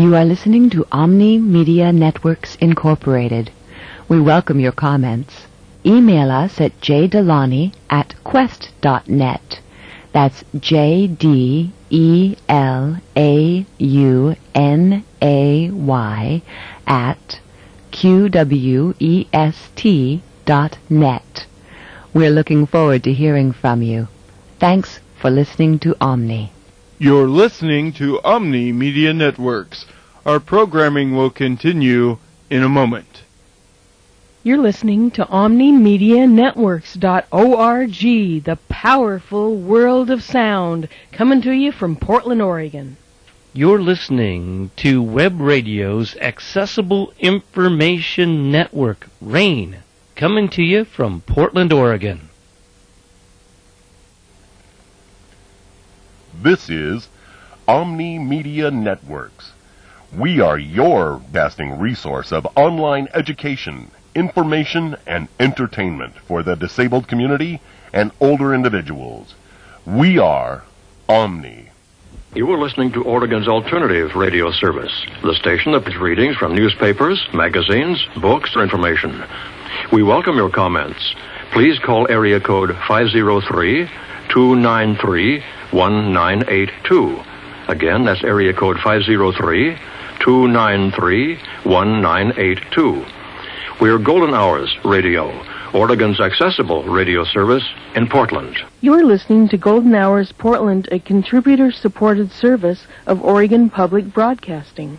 You are listening to Omni Media Networks Incorporated. We welcome your comments. Email us at jdelani@quest.net. That's JDELAUNAY at QWEST.net. We're looking forward to hearing from you. Thanks for listening to Omni. You're listening to Omni Media Networks. Our programming will continue in a moment. You're listening to OmniMediaNetworks.org, the powerful world of sound, coming to you from Portland, Oregon. You're listening to Web Radio's Accessible Information Network, RAIN, coming to you from Portland, Oregon. This is Omni Media Networks. We are your casting resource of online education, information, and entertainment for the disabled community and older individuals. We are Omni. You are listening to Oregon's alternative radio service, the station that puts readings from newspapers, magazines, books, or information. We welcome your comments. Please call area code 503-293-1982. Again, that's area code 503-293-1982. We're Golden Hours Radio, Oregon's accessible radio service in Portland. You're listening to Golden Hours Portland, a contributor-supported service of Oregon Public Broadcasting.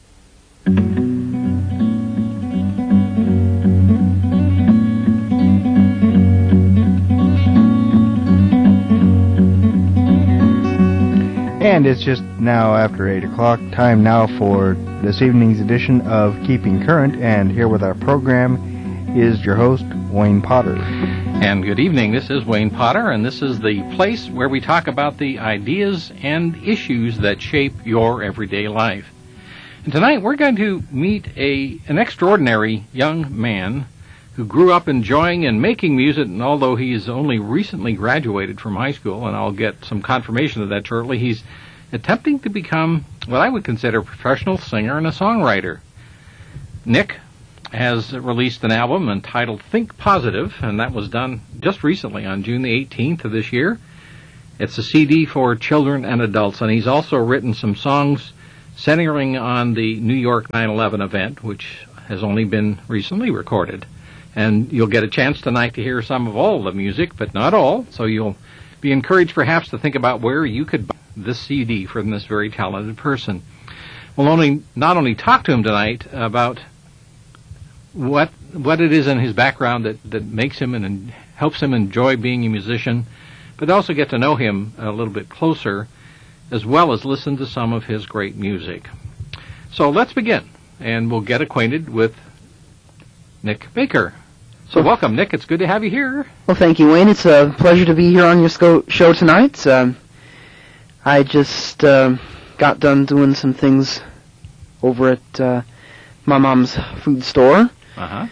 And it's just now after 8 o'clock, time now for this evening's edition of Keeping Current, and here with our program is your host, Wayne Potter. And good evening, this is Wayne Potter, and this is the place where we talk about the ideas and issues that shape your everyday life. And tonight we're going to meet an extraordinary young man who grew up enjoying and making music, and although he's only recently graduated from high school, and I'll get some confirmation of that shortly, he's attempting to become what I would consider a professional singer and a songwriter. Nick has released an album entitled Think Positive, and that was done just recently on June the 18th of this year. It's a CD for children and adults, and he's also written some songs centering on the New York 9/11 event, which has only been recently recorded. And you'll get a chance tonight to hear some of all the music, but not all, so you'll be encouraged perhaps to think about where you could buy this CD from this very talented person. We'll not only talk to him tonight about what it is in his background that makes him and helps him enjoy being a musician, but also get to know him a little bit closer, as well as listen to some of his great music. So let's begin, and we'll get acquainted with Nick Baker. So welcome, Nick. It's good to have you here. Well, thank you, Wayne. It's a pleasure to be here on your show tonight. I just got done doing some things over at my mom's food store. Uh-huh.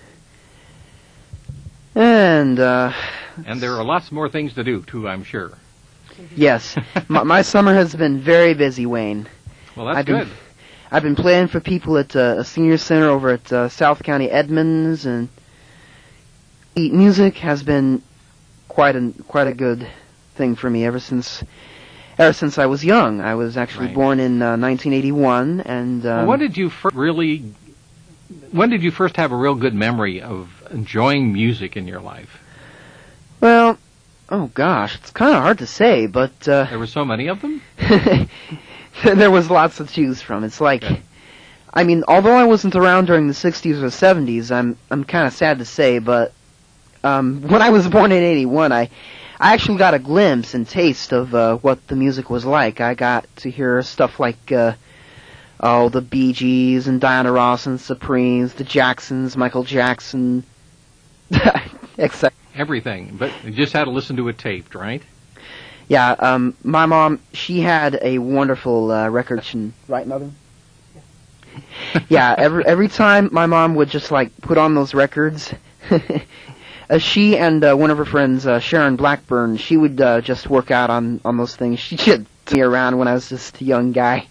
And there are lots more things to do, too, I'm sure. Yes. my summer has been very busy, Wayne. Well, that's good. I've been playing for people at a senior center over at South County Edmonds, and music has been quite a good thing for me ever since I was young. I was actually born in 1981, and when did you first have a real good memory of enjoying music in your life? Well, oh gosh, it's kind of hard to say, but there were so many of them. There was lots to choose from. It's like, I mean, although I wasn't around during the 60s or 70s, I'm kind of sad to say, but when I was born in 81, I actually got a glimpse and taste of what the music was like. I got to hear stuff like the Bee Gees and Diana Ross and Supremes, the Jacksons, Michael Jackson, etc. Everything, but you just had to listen to it taped, right? Yeah, my mom, she had a wonderful record, right, Mother? Yeah, every time my mom would just put on those records, she and one of her friends, Sharon Blackburn, she would just work out on those things. She should me around when I was just a young guy.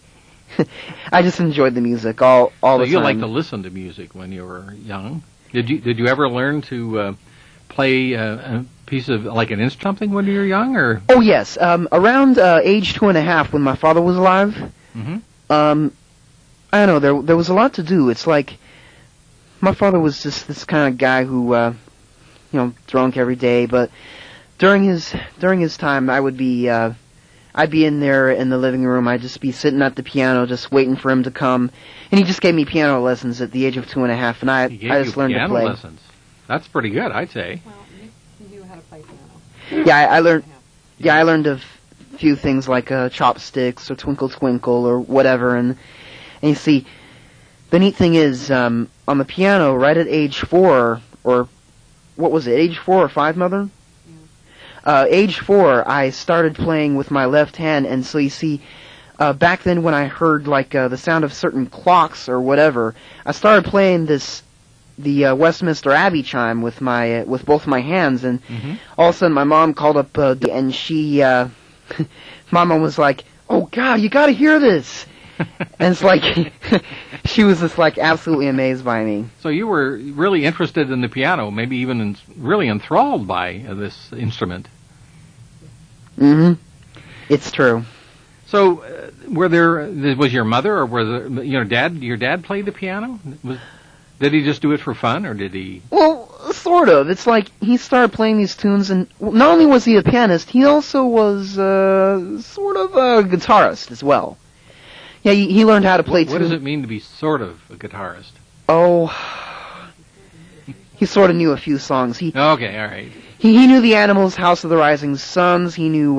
I just enjoyed the music all the time. So you like to listen to music when you were young? Did you ever learn to play a piece of like an instrument something when you were young, or? Oh yes, around age 2.5 when my father was alive. Mm-hmm. I don't know, there was a lot to do. It's like my father was just this kind of guy who drunk every day, but during his time I'd be in there in the living room. I'd just be sitting at the piano, just waiting for him to come. And he just gave me piano lessons at the age of 2.5, and I just learned to play. Piano lessons. That's pretty good, I'd say. Well, Nick knew how to play piano. Yeah, I learned. Yeah, I learned a few things like chopsticks or Twinkle Twinkle or whatever. And you see, the neat thing is on the piano, right at age 4, or what was it? Age 4 or 5, Mother? Age 4, I started playing with my left hand, and so you see, back then when I heard like the sound of certain clocks or whatever, I started playing the Westminster Abbey chime with both my hands, and all of a sudden my mom called up, and she, Mama was like, "Oh God, you got to hear this!" And it's like she was just like absolutely amazed by me. So you were really interested in the piano, maybe even really enthralled by this instrument. Mm-hmm. It's true. So, was your mother or your dad played the piano? Did he just do it for fun, or did he? Well, sort of. It's like he started playing these tunes, and not only was he a pianist, he also was sort of a guitarist as well. Yeah, he learned how to play tunes. What does it mean to be sort of a guitarist? Oh, he sort of knew a few songs. Okay, all right. He knew the Animals, House of the Rising Suns. He knew,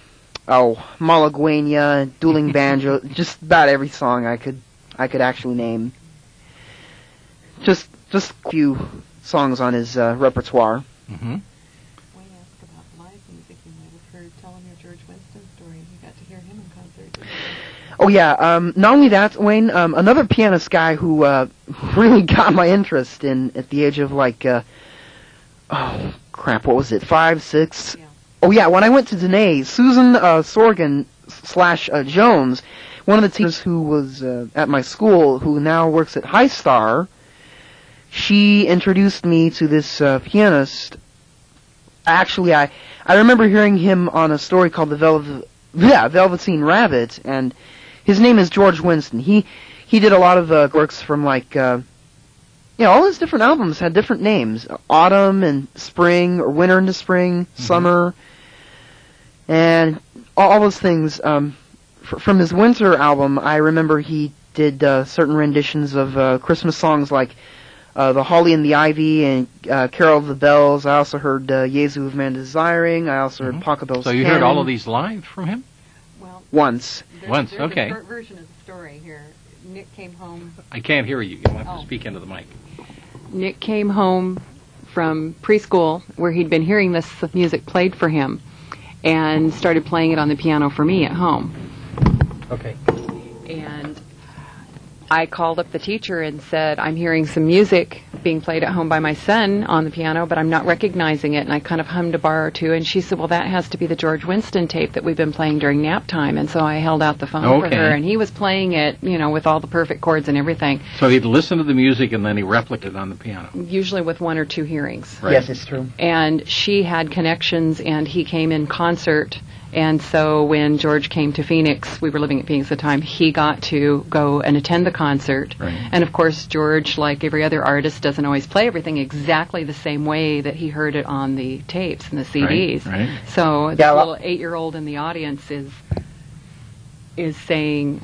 Malagueña, Dueling Banjo, just about every song I could actually name. Just a few songs on his repertoire. Mm-hmm. Wayne asked about live music. You might have heard. Tell him your George Winston story. You got to hear him in concert. Oh yeah. Not only that, Wayne. Another pianist guy who really got my interest at the age of like. Oh crap! What was it? 5, 6? Yeah. Oh yeah. When I went to Dene, Susan Sorgan / Jones, one of the teachers who was at my school, who now works at High Star. She introduced me to this pianist. Actually, I remember hearing him on a story called the Velveteen Rabbit, and his name is George Winston. He did a lot of works from like all his different albums had different names: Autumn and Spring, or Winter into Spring, Summer, and all those things. From his Winter album, I remember he did certain renditions of Christmas songs like. The Holly and the Ivy and Carol of the Bells. I also heard Jesu of Man Desiring. I also heard Pachelbel's So you heard all of these live from him? Well, once. There's okay. a short version of the story here. Nick came home. I can't hear you. You'll have to speak into the mic. Nick came home from preschool where he'd been hearing this music played for him and started playing it on the piano for me at home. Okay. And I called up the teacher and said, I'm hearing some music being played at home by my son on the piano, but I'm not recognizing it. And I kind of hummed a bar or two. And she said, well, that has to be the George Winston tape that we've been playing during nap time. And so I held out the phone for her. And he was playing it, with all the perfect chords and everything. So he'd listen to the music and then he replicated it on the piano. Usually with 1 or 2 hearings. Right. Yes, it's true. And she had connections, and he came in concert. And so when George came to Phoenix, we were living at Phoenix at the time, he got to go and attend the concert. Right. And of course, George, like every other artist, doesn't always play everything exactly the same way that he heard it on the tapes and the CDs. Right. So the little 8-year-old in the audience is saying,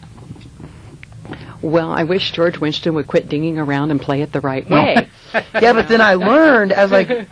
well, I wish George Winston would quit dinging around and play it the right way. Yeah, but then I learned as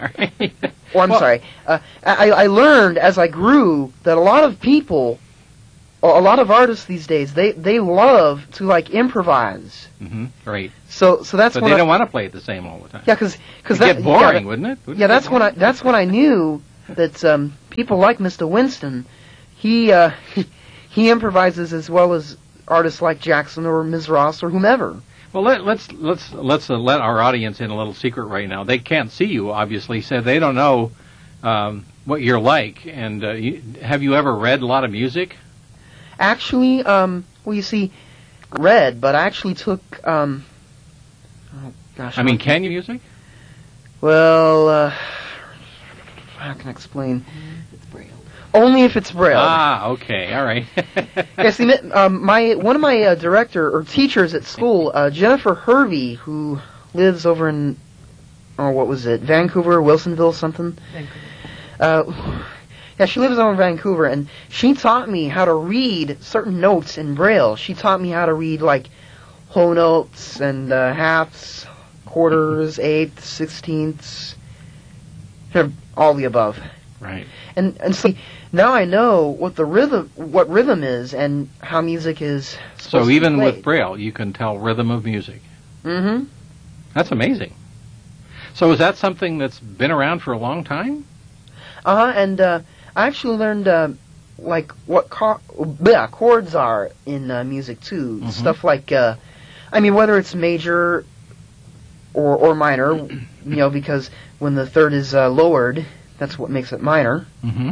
I learned as I grew that a lot of people, a lot of artists these days, they love to like improvise. Mm-hmm. Right. So that's when they don't want to play it the same all the time. Yeah, because that get boring, wouldn't it? That's when I knew that people like Mr. Winston, he improvises as well as artists like Jackson or Ms. Ross or whomever. Well, let's let our audience in a little secret right now. They can't see you, obviously, so they don't know what you're like. And have you ever read a lot of music? Actually, well, you see, read, but I actually took, oh gosh. I mean, can you music? Well, how can I explain? Only if it's Braille. Ah, okay, all right. Yeah, see, one of my director or teachers at school, Jennifer Hervey, who lives over in, what was it, Vancouver, Wilsonville, something? Vancouver. Yeah, she lives over in Vancouver, and she taught me how to read certain notes in Braille. She taught me how to read, like, whole notes and halves, quarters, eighths, sixteenths, all the above. Right. And so now I know what rhythm is and how music is supposed So even to be played. with Braille, you can tell rhythm of music. Mm-hmm. That's amazing. So is that something that's been around for a long time? And I actually learned like what chords are in music too. Mm-hmm. Stuff like whether it's major or minor, because when the third is lowered, that's what makes it minor. Mm-hmm.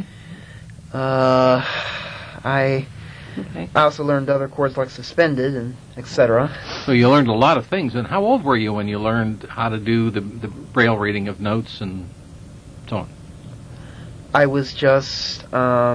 I also learned other chords like suspended and etc. So you learned a lot of things. And how old were you when you learned how to do the Braille reading of notes and so on? I was just I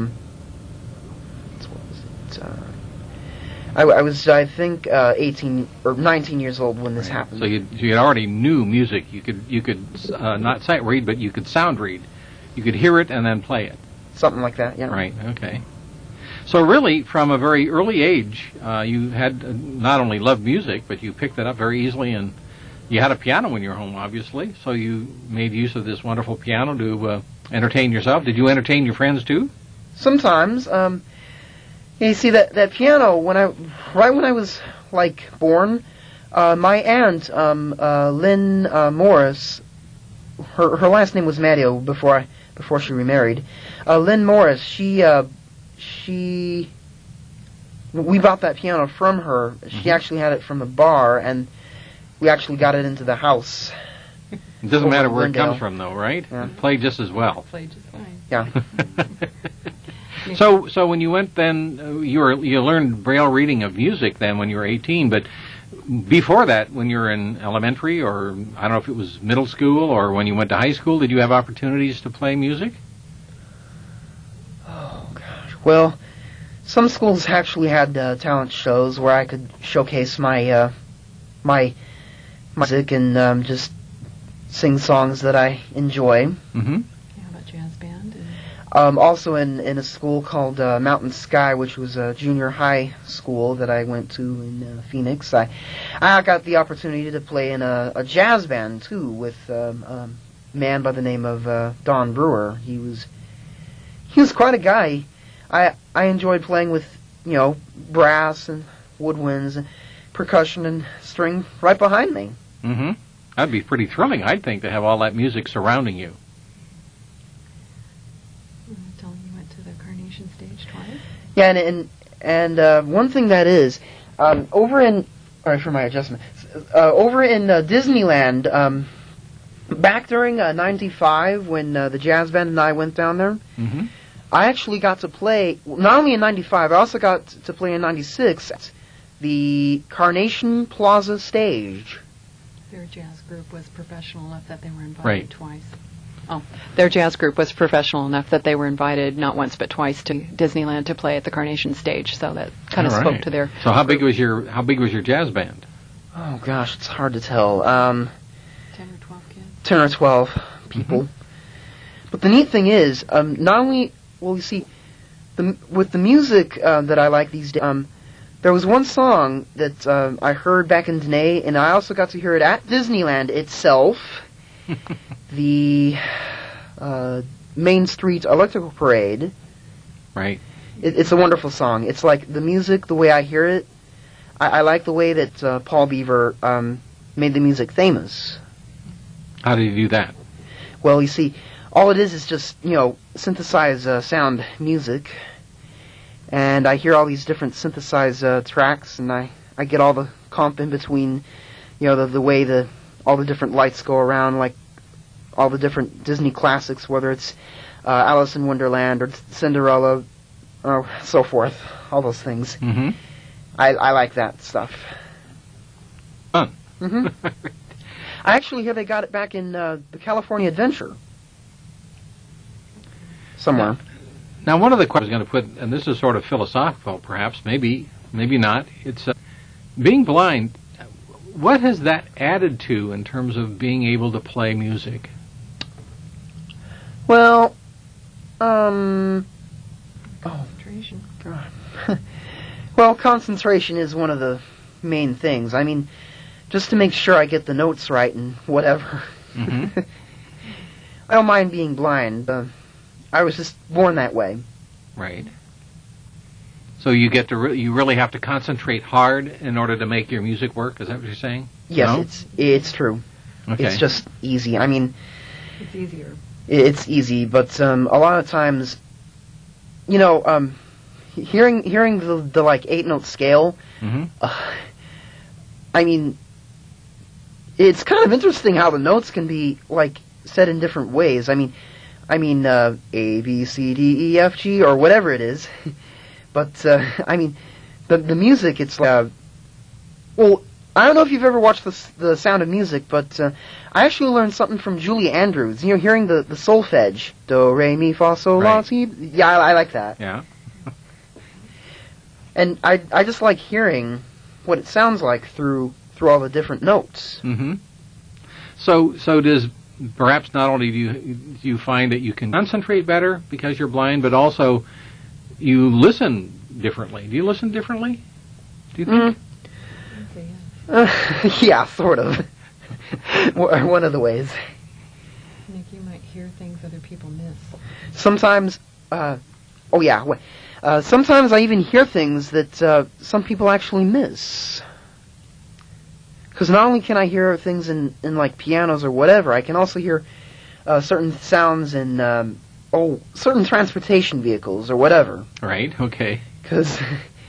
think 18 or 19 years old when this happened. So you already knew music. You could not sight read, but you could sound read. You could hear it and then play it. Something like that, yeah. Right. Okay. So really, from a very early age, you had not only loved music, but you picked it up very easily, and you had a piano in your home, obviously. So you made use of this wonderful piano to entertain yourself. Did you entertain your friends too? Sometimes. You see that piano right when I was like born, my aunt Lynn Morris, her last name was Matteo before she remarried. Lynn Morris, we bought that piano from her. She actually had it from the bar, and we actually got it into the house. It doesn't matter where it comes from, though, right? Yeah. It played just as well. Played just fine. Yeah. So when you went then, you learned Braille reading of music then when you were 18, but before that, when you were in elementary or I don't know if it was middle school or when you went to high school, did you have opportunities to play music? Oh gosh. Well, some schools actually had talent shows where I could showcase my my music and just sing songs that I enjoy. Mm-hmm. How about jazz band? Also in a school called Mountain Sky, which was a junior high school that I went to in Phoenix. I got the opportunity to play in a jazz band too with a man by the name of Don Brewer. He was quite a guy. I enjoyed playing with brass and woodwinds and percussion and string right behind me. Mm-hmm. That'd be pretty thrilling, I'd think, to have all that music surrounding you. Telling you went to the Carnation Stage twice? Yeah, and one thing that is, over in Disneyland, back during 95 when the jazz band and I went down there, mm-hmm. I actually got to play, not only in 95, I also got to play in 96 at the Carnation Plaza stage. Their jazz group was professional enough that they were invited Right. twice. Oh, their jazz group was professional enough that they were invited not once but twice to Disneyland to play at the Carnation Stage. So that kind of All spoke right. to their. So how big was your jazz band? Oh gosh, it's hard to tell. 10 or 12 kids. 10 or 12 people. Mm-hmm. But the neat thing is, not only, you see, with the music that I like these days, there was one song that I heard back in Dene, and I also got to hear it at Disneyland itself. The Main Street Electrical Parade. Right. It's a wonderful song. It's like the music, the way I hear it. I like the way that Paul Beaver made the music famous. How did you do that? Well, you see, all it is just, synthesized sound music. And I hear all these different synthesized tracks, and I get all the comp in between, the way all the different lights go around, like all the different Disney classics, whether it's Alice in Wonderland or Cinderella, or so forth, all those things. Mm-hmm. I like that stuff. Fun. Hmm. I actually hear they got it back in the California Adventure. Somewhere. Now, one of the questions I was going to put, and this is sort of philosophical, perhaps, maybe not. It's being blind. What has that added to in terms of being able to play music? Well, Concentration. God. Well, concentration is one of the main things. I mean, just to make sure I get the notes right and whatever. Mm-hmm. I don't mind being blind. I was just born that way. Right. So you get to you really have to concentrate hard in order to make your music work. Is that what you're saying? Yes, No? it's true. Okay. It's just easy. I mean, It's easier. it's easy, but a lot of times, you know, hearing the like 8-note scale. Mm-hmm. I mean, it's kind of interesting how the notes can be like said in different ways. I mean, A, B, C, D, E, F, G, or whatever it is. But I mean, the music, it's like, well, I don't know if you've ever watched the Sound of Music, but I actually learned something from Julie Andrews. You know, hearing the solfege, do, re, mi, fa, sol, la, Right. si. Yeah, I like that. Yeah. And I just like hearing what it sounds like through all the different notes. Mm-hmm. So does perhaps not only do you find that you can concentrate better because you're blind, but also you listen differently. Do you listen differently? Do you think? Yeah, sort of. One of the ways. Nick, you might hear things other people miss. Sometimes, sometimes I even hear things that some people actually miss. Because not only can I hear things in like pianos or whatever, I can also hear certain sounds in certain transportation vehicles or whatever. Right. Okay. Because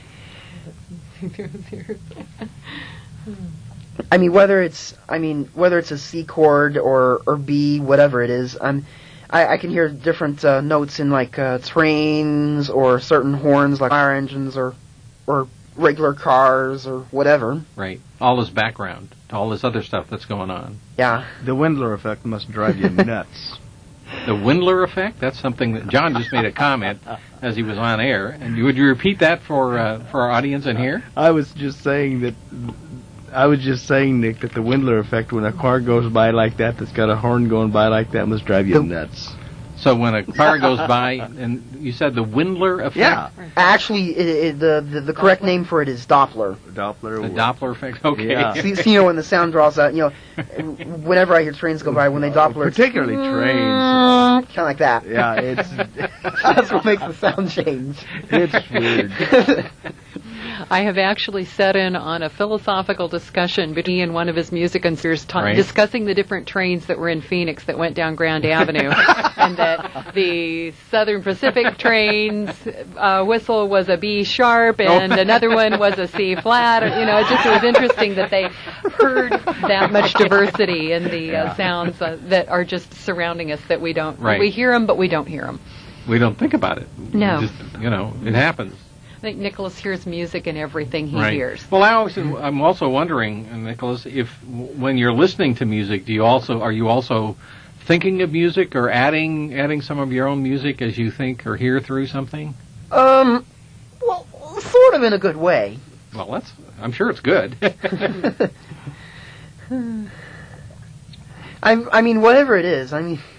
I mean, whether it's a C chord or B, whatever it is, I can hear different notes in like trains or certain horns like fire engines or regular cars or whatever. Right. All this background, all this other stuff that's going on. Yeah. The Windler effect must drive you nuts. The Windler effect? That's something that John just made a comment as he was on air. And would you repeat that for our audience in here? I was just saying, Nick, that the Windler effect, when a car goes by like that's got a horn going by like that, must drive you nuts. So when a car goes by, and you said the Windler effect? Yeah. Actually, the correct name for it is Doppler. The Doppler effect? Okay. Yeah. See, you know, when the sound draws out, you know, whenever I hear trains go by, when they Doppler... Particularly trains. Kind of like that. Yeah, it's... That's what makes the sound change. It's weird. I have actually sat in on a philosophical discussion between he and one of his music concerts Right. discussing the different trains that were in Phoenix that went down Grand Avenue, and that the Southern Pacific train's whistle was a B sharp and another one was a C flat. You know, it was interesting that they heard that much diversity in the sounds that are just surrounding us that we don't. Right. We hear them, but we don't hear them. We don't think about it. No. Just, it happens. I think Nicholas hears music in everything he Right. hears. Well, I'm also wondering, Nicholas, if when you're listening to music, are you also thinking of music or adding some of your own music as you think or hear through something? Well, sort of in a good way. Well, I'm sure it's good. I mean, whatever it is, I mean,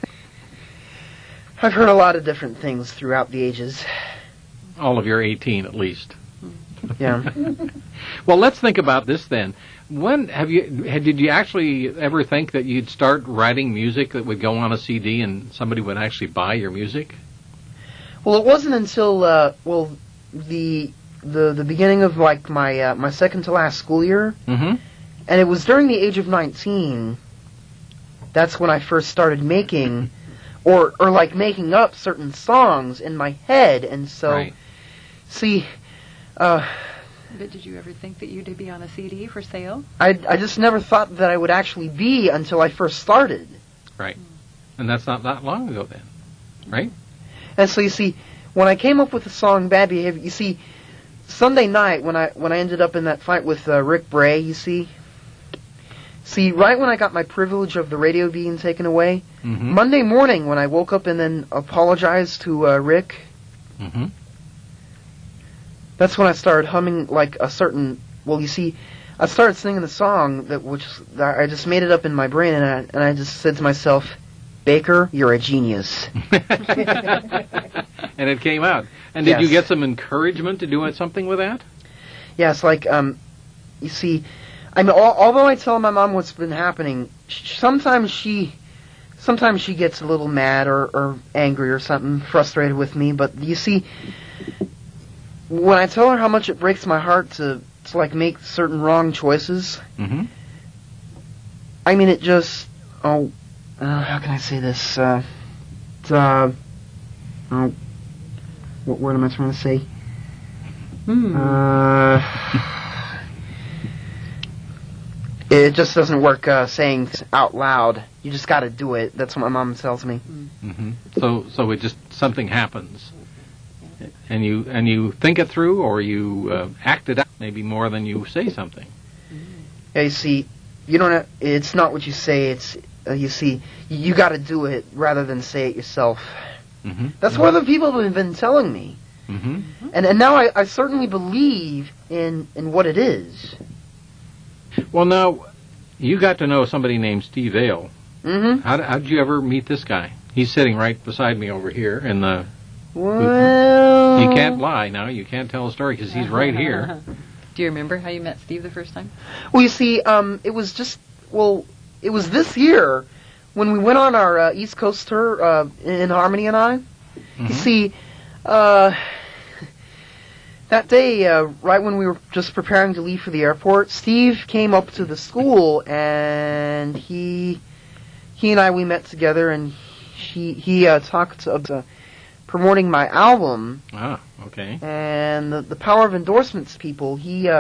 I've heard a lot of different things throughout the ages. All of your 18, at least. Yeah. Well, let's think about this then. When did you actually ever think that you'd start writing music that would go on a CD and somebody would actually buy your music? Well, it wasn't until the beginning of like my second to last school year, Mm-hmm. and it was during the age of 19. That's when I first started making, or like making up certain songs in my head, and so, Right. see, But did you ever think that you'd be on a CD for sale? I just never thought that I would actually be until I first started. Right. And that's not that long ago then, right? And so you see, when I came up with the song Bad Behavior, you see, Sunday night when I ended up in that fight with Rick Bray, you see, right when I got my privilege of the radio being taken away, Monday morning when I woke up and then apologized to Rick, that's when I started humming like a certain. Well, you see, I started singing the song that I just made it up in my brain, and I just said to myself, Baker, you're a genius. And it came out. And did you get some encouragement to do something with that? Yes, like, you see, I mean, although I tell my mom what's been happening, sometimes she gets a little mad or angry or something, frustrated with me, but you see, when I tell her how much it breaks my heart to like make certain wrong choices, I mean, it just, how can I say this, what word am I trying to say? It just doesn't work saying out loud. You just got to do it. That's what my mom tells me. So it just something happens, and you think it through, or you act it out maybe more than you say something. Yeah, you see, you don't. It's not what you say. It's you see, you got to do it rather than say it yourself. That's what other people have been telling me. And now I certainly believe in what it is. Well, now, you got to know somebody named Steve Ale. How did you ever meet this guy? He's sitting right beside me over here in the... Well... You can't lie now. You can't tell a story because he's right here. Do you remember how you met Steve the first time? Well, you see, it was this year when we went on our East Coast tour, in Harmony and I. You see, that day, right when we were just preparing to leave for the airport, Steve came up to the school, and he and I, we met together, and he talked about promoting my album. Ah, okay. And the Power of Endorsements people,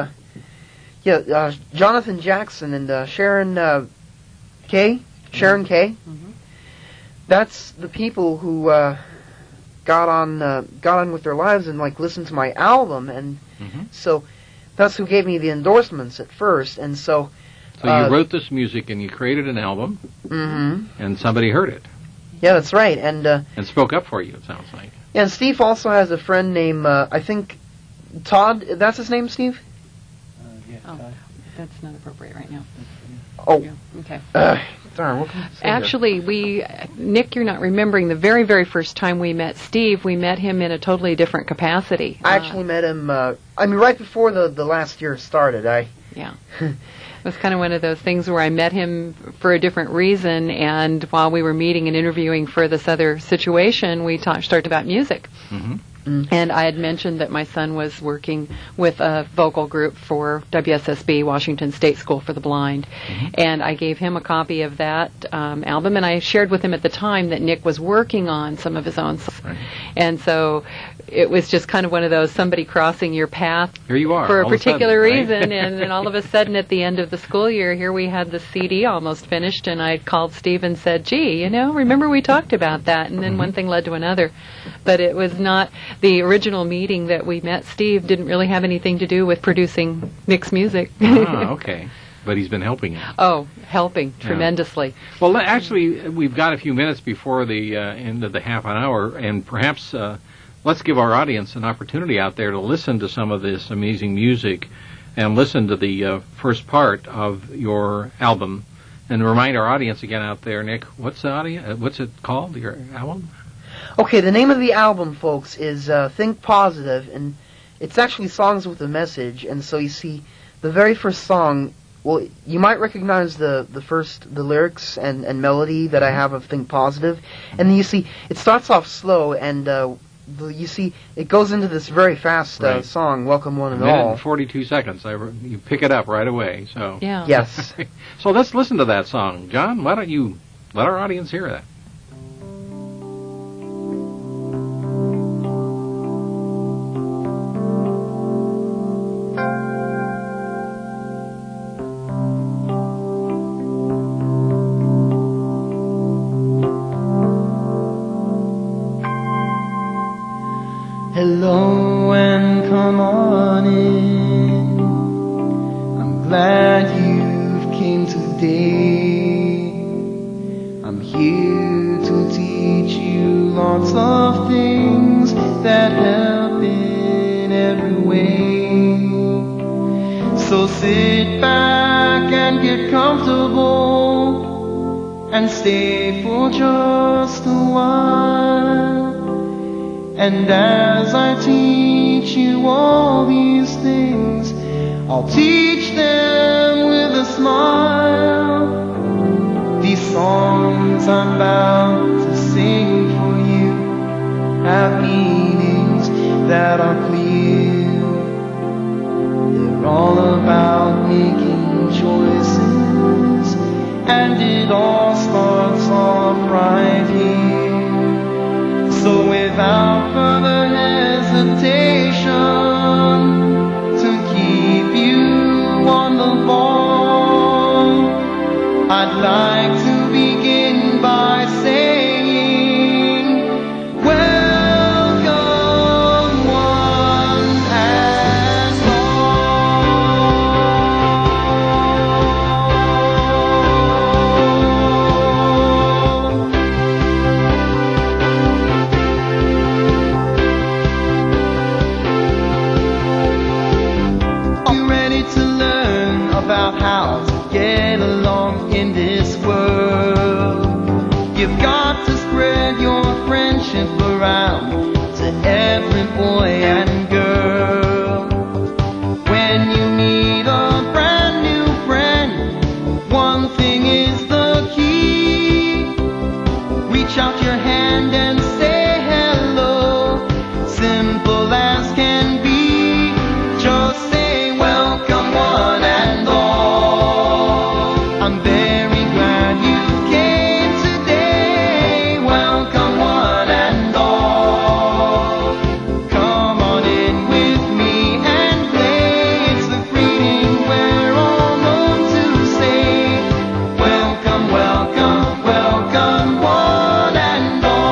Jonathan Jackson and Sharon Kay. That's the people who got on with their lives and like listened to my album, and so that's who gave me the endorsements at first. And so you wrote this music and you created an album, and somebody heard it. Yeah, that's right, and spoke up for you. It sounds like. Yeah, and Steve also has a friend named I think Todd. That's his name, Steve. Todd. That's not appropriate right now. Oh, yeah. Okay. Darn, what can I say Actually, Nick, you're not remembering the very, very first time we met Steve. We met him in a totally different capacity. I actually met him, right before the last year started. Yeah. It was kind of one of those things where I met him for a different reason, and while we were meeting and interviewing for this other situation, we started about music. And I had mentioned that my son was working with a vocal group for WSSB, Washington State School for the Blind. And I gave him a copy of that album, and I shared with him at the time that Nick was working on some of his own songs. And so it was just kind of one of those, somebody crossing your path here you are, for a particular reason. And then all of a sudden at the end of the school year, here we had the CD almost finished, and I called Steve and said, gee, remember we talked about that? And then one thing led to another. But it was not... The original meeting that we met Steve didn't really have anything to do with producing Nick's music. Okay. But he's been helping you. Oh, helping tremendously. Well, actually, we've got a few minutes before the end of the half an hour, and perhaps let's give our audience an opportunity out there to listen to some of this amazing music and listen to the first part of your album. And remind our audience again out there, Nick, what's it called, your album? Okay, the name of the album, folks, is Think Positive, and it's actually songs with a message. And so you see, the very first song, well, you might recognize the lyrics and melody that I have of Think Positive. And then you see, it starts off slow, and you see, it goes into this very fast song, Welcome One and All. 1 minute and 42 seconds. You pick it up right away. So yeah. Yes. So let's listen to that song. John, why don't you let our audience hear that? Hello and come on lots of things that help in every way. So sit back and get comfortable and stay for just a while. And as I teach you all these things, I'll teach them with a smile. These songs I'm about to sing for you have meanings that are clear. They're all about making choices, and it all starts off right here. So without further hesitation, to keep you on the ball, I'd like to begin by saying, welcome one and all. Are you ready to learn about how to get along in this world? You've got to spread your friendship around to every boy and girl. When you meet a brand new friend, one thing is the key. Reach out your hand and say hello, simple as can be. Just say welcome one and all. I'm very glad you came today. Welcome one and all. Come on in with me and play. It's a greeting we're all known to say. Welcome, welcome, welcome one and all.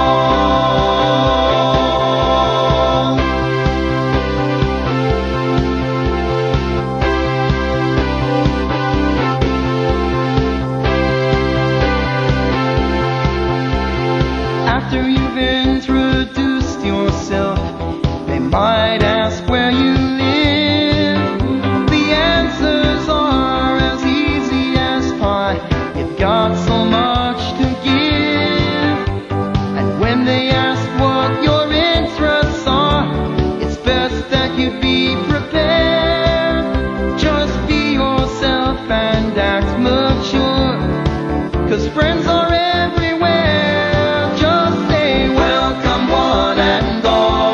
After you've introduced yourself, they might ask where you live. The answers are as easy as pie. You've got so much to give. And when they ask what your interests are, it's best that you be prepared. Just be yourself and act mature, 'cause friends are everywhere. Just say welcome one and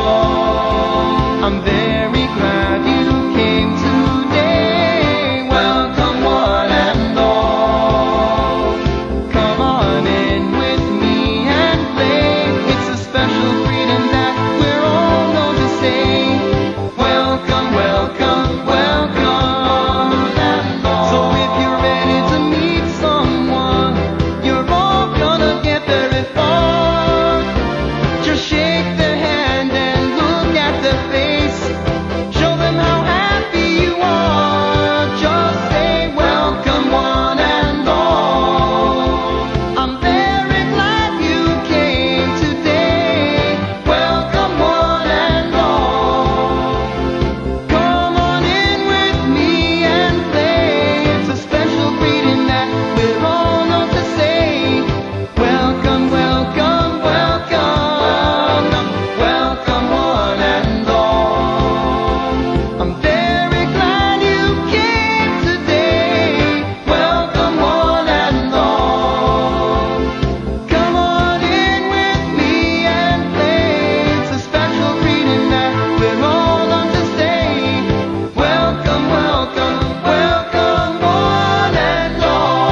all. I'm very glad you came today. Welcome one and all. Come on in with me and play. It's a special freedom that we're all known to say. Welcome, welcome, welcome and all. So if you're ready to meet someone, you're all gonna get very far. Just shake their hand and look at their face. Show them how happy you are. Just say welcome one and all. I'm very glad you came today. Welcome one and all. Come on in with me and play. It's a special greeting that we're all known to say. Welcome, welcome, welcome. Welcome one and all. I'm very glad you came today. Welcome one and all. Come on in with me and play. It's a special greeting that we're all known to say. Welcome, welcome, welcome one and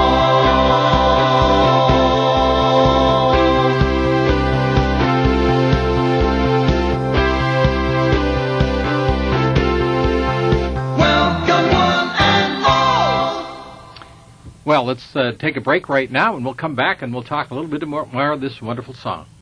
all. Welcome one and all. Well, let's take a break right now, and we'll come back and we'll talk a little bit more of this wonderful song.